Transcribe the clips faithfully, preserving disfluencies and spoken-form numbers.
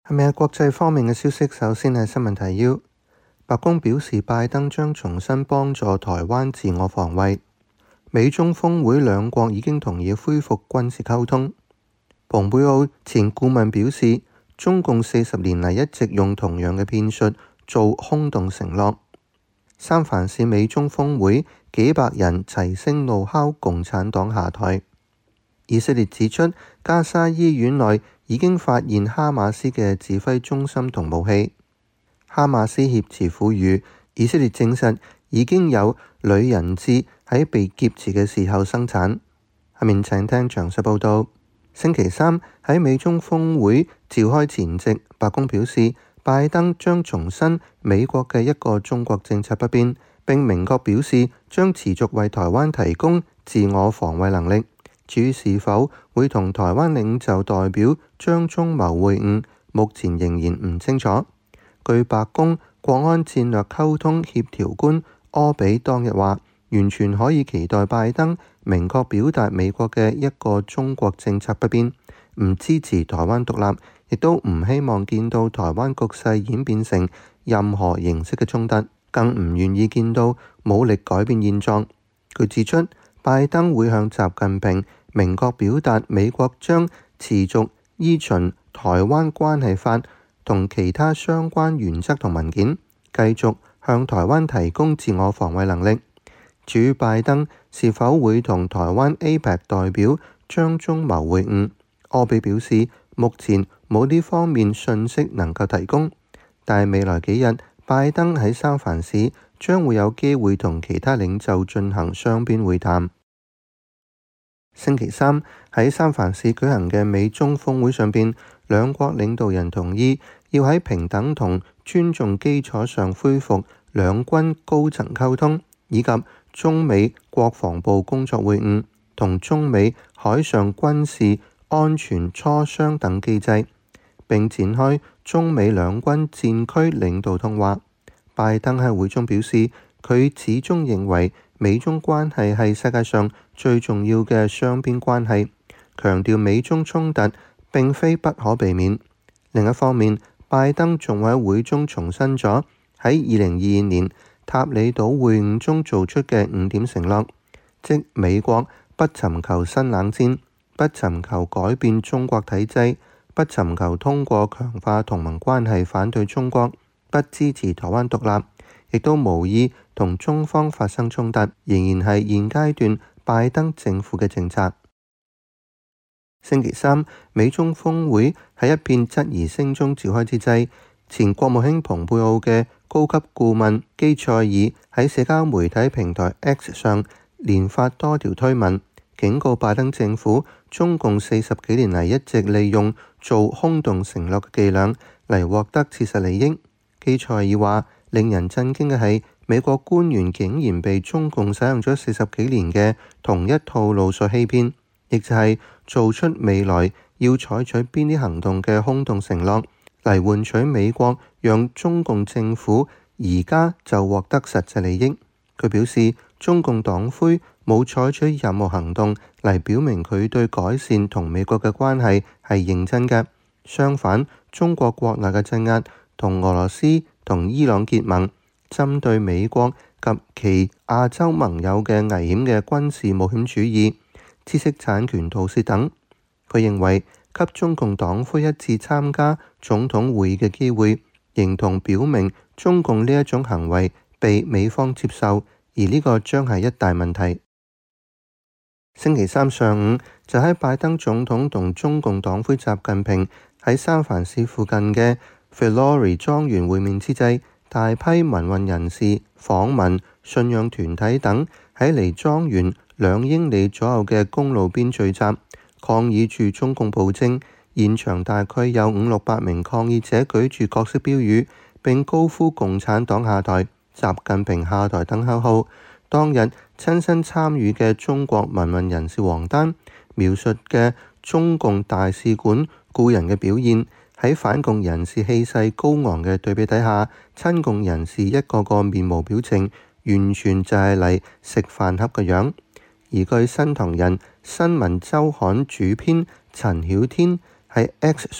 係咪啊？國際方面嘅消息，首先係新聞提要。白宮表示，拜登將重新幫助台灣自我防衛。美中峰會兩國已經同意恢復軍事溝通。蓬佩奧前顧問表示，中共四十年嚟一直用同樣嘅騙術做空洞承諾。三藩市美中峰會，幾百人齊聲怒敲共產黨下台。以色列指出，加沙醫院內已經發現哈馬斯嘅指揮中心同武器。哈馬斯挾持婦孺，以色列證實已經有女人質喺被劫持嘅時候生產。下面請聽詳細報道。星期三喺美中峰會召開前夕，白宮表示，拜登將重申美國嘅一個中國政策不變，並明確表示將持續為台灣提供自我防衛能力。至於是否會同台灣領袖代表張忠謀會晤，目前仍然唔清楚。據白宮國安戰略溝通協調官柯比當日話，完全可以期待拜登明確表達美國嘅一個中國政策不變，唔支持台灣獨立，亦都唔希望見到台灣局勢演變成任何形式嘅衝突，更唔願意見到武力改變現狀。佢指出，拜登會向習近平明確表達美國將持續依循《台灣關係法》同其他相關原則同文件，繼續向台灣提供自我防衛能力。至於拜登是否會同台灣 A P E C 代表張忠謀會晤，柯比表示目前冇呢方面訊息能夠提供，但係未來幾日拜登喺三藩市將會有機會同其他領袖進行雙邊會談。星期三喺三藩市舉行嘅美中峰會上邊，兩國領導人同意要喺平等同尊重基礎上恢復兩軍高層溝通，以及中美國防部工作會晤同中美海上軍事安全磋商等機制，並展開中美兩軍戰區領導通話。拜登喺會中表示，佢始終認為美中關係係世界上最重要嘅雙邊關係，強調美中衝突並非不可避免。另一方面，拜登仲喺會中重申咗喺二零二二年塔里島會晤中做出嘅五點承諾，即美國不尋求新冷戰，不尋求改變中國體制，不尋求通過強化同盟關係反對中國，不支持台灣獨立，亦都無意同中方發生衝突，仍然係現階段拜登政府嘅政策。星期三，美中峰會喺一片質疑聲中召開之際，前國務卿蓬佩奧嘅高級顧問基塞爾喺社交媒體平台 X 上連發多條推文，警告拜登政府，中共四十幾年嚟一直利用做空洞承諾嘅伎倆嚟獲得切實利益。基塞爾話，令人震驚嘅係，美國官員竟然被中共使用咗四十幾年嘅同一套路所欺騙，亦就係做出未來要採取邊啲行動嘅空洞承諾，嚟換取美國讓中共政府而家就獲得實際利益。佢表示，中共黨魁冇採取任何行動嚟表明佢對改善同美國嘅關係係認真嘅。相反，中國國內嘅鎮壓同俄羅斯同伊朗結盟，針對美國及其亞洲盟友嘅危險嘅軍事冒險主義、知識產權盜竊等。佢認為給中共黨魁一次參加總統會議嘅機會，認同表明中共呢一種行為被美方接受，而呢個將係一大問題。星期三上午就喺拜登總統同中共黨魁習近平喺三藩市附近嘅 Filori 莊園會面之際，大批民運人士、訪民、信仰團體等喺離莊園兩英里左右嘅公路邊聚集，抗議住中共暴政。現場大概有五六百名抗議者舉住各式標語，並高呼共產黨下台、習近平下台等口號。當日親身參與嘅中國民運人士王丹描述嘅中共大使館僱人嘅表現，喺反共人士氣勢高昂嘅對比底下，親共人士一個個面無表情，完全就係嚟食飯盒嘅樣。而據新唐人新聞週刊主編陳曉天喺 X 上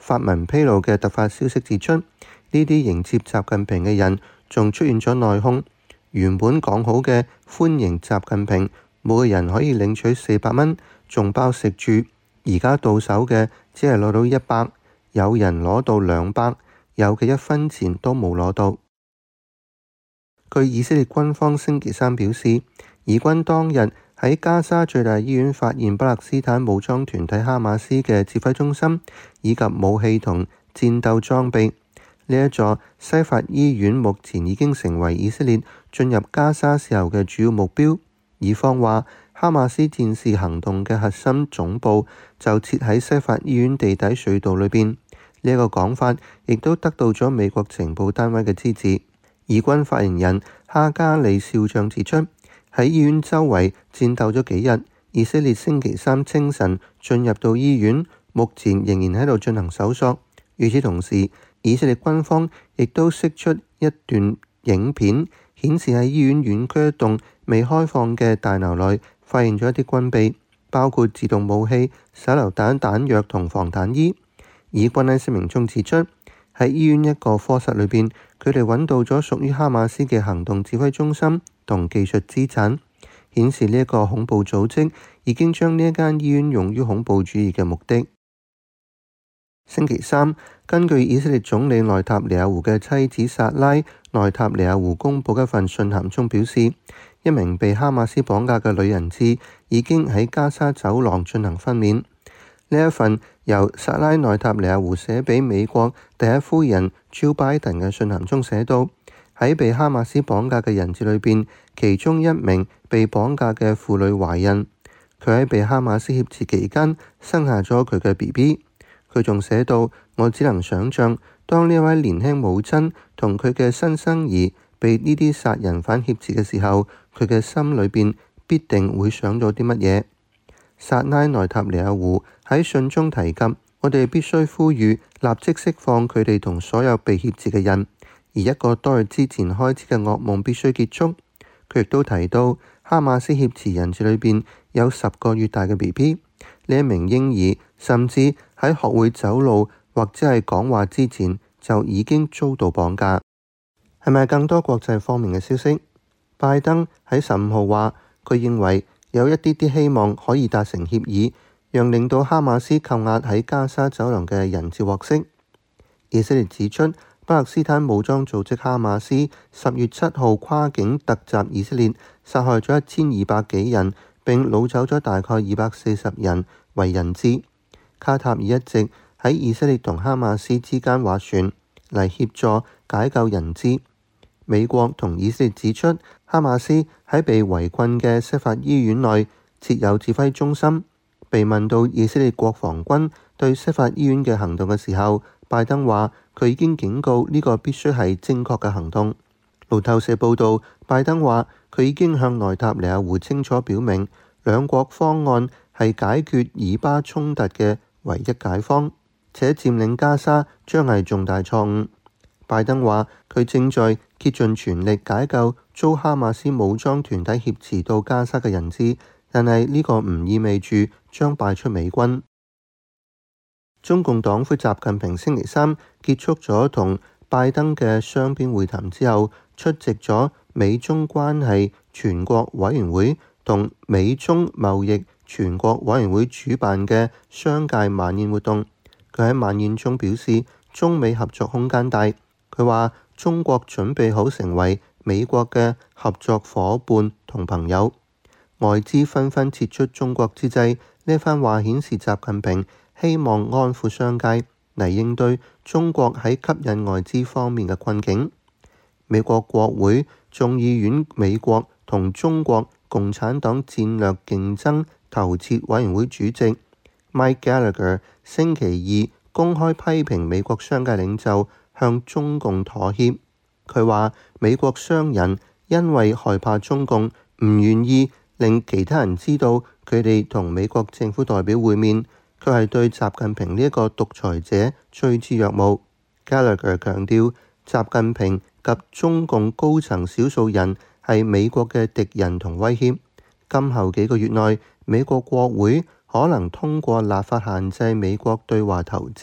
發文披露嘅突發消息指出，呢啲迎接習近平嘅人仲出現咗內訌。原本講好嘅歡迎習近平，每個人可以領取四百蚊，仲包食住，而家到手嘅只係攞到一百，有人攞到兩百，有嘅一分錢都冇攞到。據以色列軍方星期三表示，以軍當日喺加沙最大醫院發現巴勒斯坦武裝團體哈馬斯嘅指揮中心以及武器同戰鬥裝備。呢一座西法醫院目前已經成為以色列進入加沙時候嘅主要目標。以方話，哈馬斯戰士行動嘅核心總部就設喺西法醫院地底隧道裏邊。呢一個講法亦都得到咗美國情報單位嘅支持。以軍發言人哈加利少將指出，喺醫院周圍戰鬥咗幾日，以色列星期三清晨進入到醫院，目前仍然喺度進行搜索。與此同時，以色列軍方亦都釋出一段影片，顯示喺醫院院區一棟未開放嘅大樓內發現咗一啲軍備，包括自動武器、手榴彈、彈藥同防彈衣。以軍喺聲明中指出，喺醫院一個科室裏邊，佢哋揾到咗屬於哈馬斯嘅行動指揮中心同技術資產，顯示呢一個恐怖組織已經將呢一間醫院用於恐怖主義嘅目的。星期三，根據以色列總理內塔尼亞胡嘅妻子薩拉內塔尼亞胡公佈一份信函中表示，一名被哈馬斯綁架嘅女人質已經喺加沙走廊進行分娩。呢一份由薩拉內塔尼亞胡寫俾美國第一夫人 Jill Biden 嘅信函中寫到，喺被哈馬斯綁架嘅人質裏邊，其中一名被綁架嘅婦女懷孕，佢喺被哈馬斯挾持期間生下咗佢嘅 B B。佢仲寫到，我只能想像，當呢位年輕母親同佢嘅新生兒被呢啲殺人犯挾持嘅時候，佢嘅心裏邊必定會想到啲乜嘢。薩拉內塔尼亞胡喺信中提及，我哋必須呼籲立即釋放佢哋同所有被挾持嘅人，而一個多月之前開始嘅噩夢必須結束。佢亦都提到，哈馬斯挾持人質裏邊有十個月大嘅 B B， 呢一名嬰兒甚至喺學會走路或者係講話之前就已經遭到綁架。係咪更多國際方面嘅消息？拜登喺十五號話，佢認為有一啲啲希望可以達成協議，讓令到哈馬斯扣押喺加沙走廊嘅人質獲釋。以色列指出，巴勒斯坦武裝組織哈馬斯十月七號跨境突襲以色列，殺害咗一千二百幾人，並擄走咗大概二百四十人為人質。卡塔爾一直喺以色列同哈馬斯之間斡旋，嚟協助解救人質。美國同以色列指出，哈馬斯喺被圍困嘅西法醫院內設有指揮中心。被問到以色列國防軍對西法醫院嘅行動嘅時候，拜登話佢已經警告呢個必須係正確嘅行動。路透社報道，拜登話佢已經向內塔尼亞胡清楚表明，兩國方案係解決以巴衝突嘅唯一解方，且佔領加沙將係重大錯誤。拜登話佢正在竭盡全力解救遭哈馬斯武裝團體挾持到加沙嘅人質，但係呢個唔意味住將敗出美軍。中共黨魁習近平星期三結束咗同拜登嘅雙邊會談之後，出席咗美中關係全國委員會同美中貿易全國委員會主辦嘅商界晚宴活動。佢喺晚宴中表示，中美合作空間大。佢話中國準備好成為美國嘅合作夥伴同朋友。外資紛紛撤出中國之際，呢番話顯示習近平希望安撫商界嚟應對中國喺吸引外資方面嘅困境。美國國會眾議院美國同中國共產黨戰略競爭投資委員會主席 Mike Gallagher 星期二公開批評美國商界領袖向中共妥協。佢話美國商人因為害怕中共，唔願意令其他人知道佢哋同美國政府代表會面，佢係對習近平呢一個獨裁者趨之若鶩。Gallagher 強調，習近平及中共高層少數人係美國嘅敵人同威脅。今後幾個月內，美國國會可能通過立法限制美國對華投資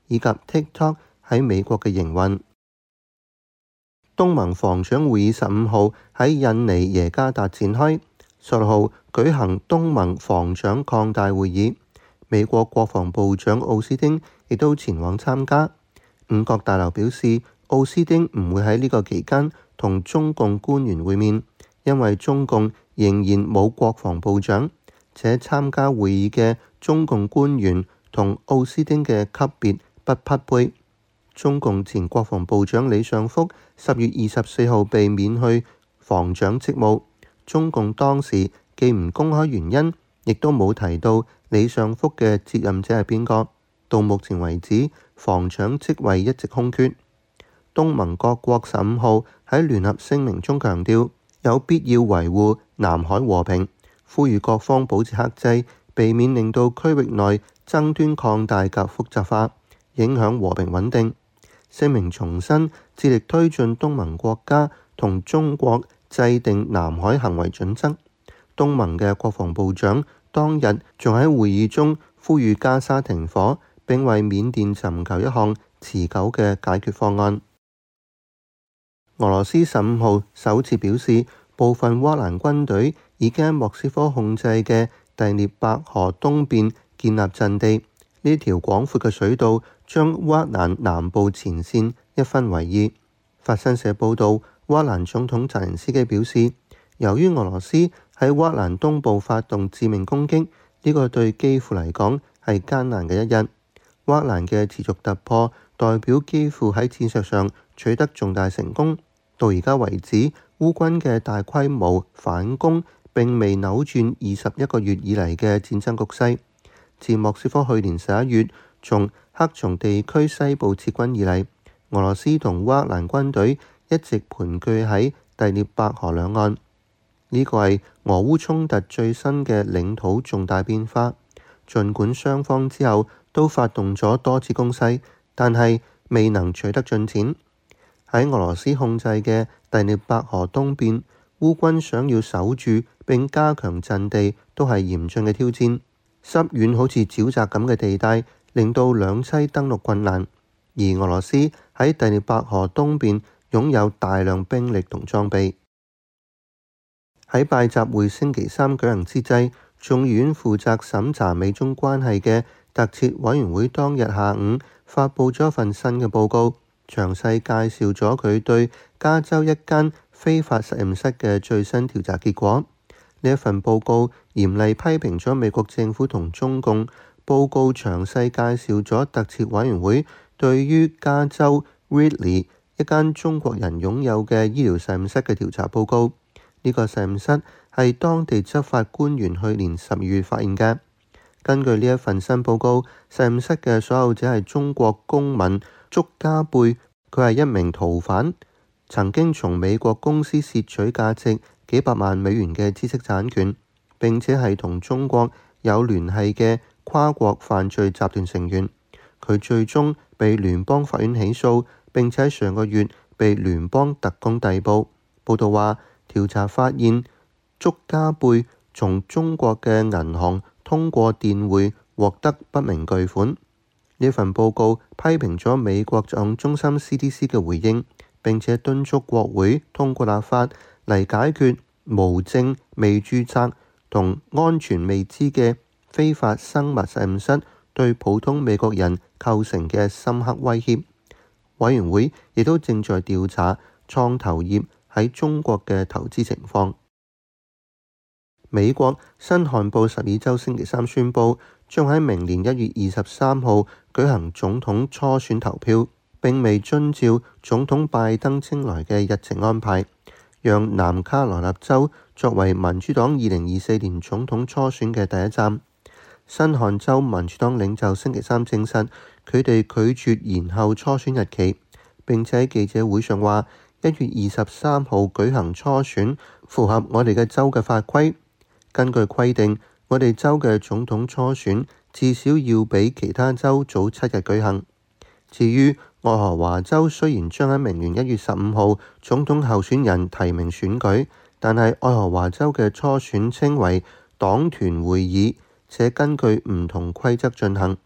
以及 TikTok 喺美國嘅營運。東盟防長會議十五號喺印尼耶加達展開，十六號舉行東盟防長擴大會議，美國國防部長奧斯汀亦都前往參加。五角大樓表示，奧斯汀唔會喺呢個期間同中共官員會面，因為中共仍然冇國防部長，且參加會議嘅中共官員同奧斯汀嘅級別不匹配。中共前國防部長李尚福十月二十四號被免去防長職務，中共當時既唔公開原因，亦都冇提到李尚福嘅接任者係邊個。到目前為止，防長職位一直空缺。東盟各國十五號喺聯合聲明中強調，有必要維護南海和平，呼籲各方保持克制，避免令到區域內爭端擴大及複雜化，影響和平穩定。聲明重申致力推進東盟國家同中國制定南海行為準則。東盟嘅國防部長當日仲喺會議中呼籲加沙停火，並為緬甸尋求一項持久嘅解決方案。俄羅斯十五號首次表示，部分烏克蘭軍隊已經喺莫斯科控制嘅第聶伯河東邊建立陣地。呢條廣闊嘅水道將烏克蘭南部前線一分為二。法新社報導，烏克蘭總統澤連斯基表示，由於俄羅斯喺烏克蘭東部發動致命攻擊，呢個對基輔嚟講係艱難嘅一日。烏克蘭嘅持續突破代表基輔喺戰術上取得重大成功。到而家為止，烏軍嘅大規模反攻並未扭轉二十一個月以嚟嘅戰爭局勢。自莫斯科去年十一月從克松地區西部撤軍以嚟，俄羅斯同烏克蘭軍隊一直盤踞喺第聶伯河兩岸。呢個係俄烏衝突最新嘅領土重大變化。儘管雙方之後都發動咗多次攻勢，但係未能取得進展。喺俄羅斯控制嘅第聶伯河東邊，烏軍想要守住並加強陣地，都係嚴峻嘅挑戰。濕軟好似沼澤咁嘅地帶，令到兩棲登陸困難。而俄羅斯喺第聶伯河東邊擁有大量兵力同裝備。喺拜習會星期三舉行之際，眾議院負責審查美中關係嘅特設委員會當日下午發布咗一份新嘅報告，詳細介紹咗佢對加州一間非法實驗室嘅最新調查結果。呢一份報告嚴厲批評咗美國政府同中共。報告詳細介紹咗特設委員會對於加州 Ridley 一間中國人擁有嘅醫療實驗室嘅調查報告。呢個實驗室係當地執法官員去年十二月發現嘅。根據呢一份新報告，實驗室嘅所有者係中國公民祝家貝，佢係一名逃犯，曾經從美國公司竊取價值幾百萬美元嘅知識產權，並且係同中國有聯繫嘅跨國犯罪集團成員。佢最終被聯邦法院起訴，並且喺上個月被聯邦特工逮捕。報道話，調查發現祝家貝從中國嘅銀行通過電匯獲得不明巨款。呢份報告批評咗美國疾控中心 C D C 嘅回應，並且敦促國會通過立法嚟解決無證、未註冊同安全未知嘅非法生物實驗室對普通美國人構成嘅深刻威脅。委員會亦都正在調查創投業喺中國嘅投資情況。美國新罕布什爾州星期三宣布，將喺明年一月二十三號舉行總統初選投票，並未遵照總統拜登稱來嘅日程安排，讓南卡羅來納州作為民主黨二零二四年總統初選嘅第一站。新罕州民主黨領袖星期三證實，佢哋拒絕延後初選日期，並且喺記者會上話，一月二十三號舉行初選符合我哋嘅州嘅法規。根據規定，我哋州嘅總統初選至少要比其他州早七日舉行。至於愛荷華州，雖然將喺明年一月十五號總統候選人提名選舉，但係愛荷華州嘅初選稱為黨團會議，且根據唔同規則進行。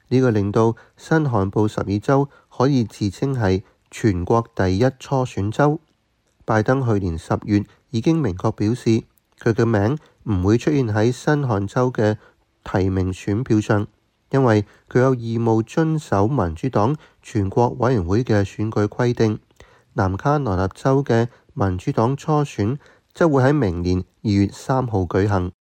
呢個令到新罕布什爾州可以自稱係全國第一初選州。拜登去年十月已經明確表示，佢嘅名唔會出現喺新罕州嘅提名選票上，因為佢有義務遵守民主黨全國委員會嘅選舉規定。南卡羅來納州嘅民主黨初選則會喺明年二月三號舉行。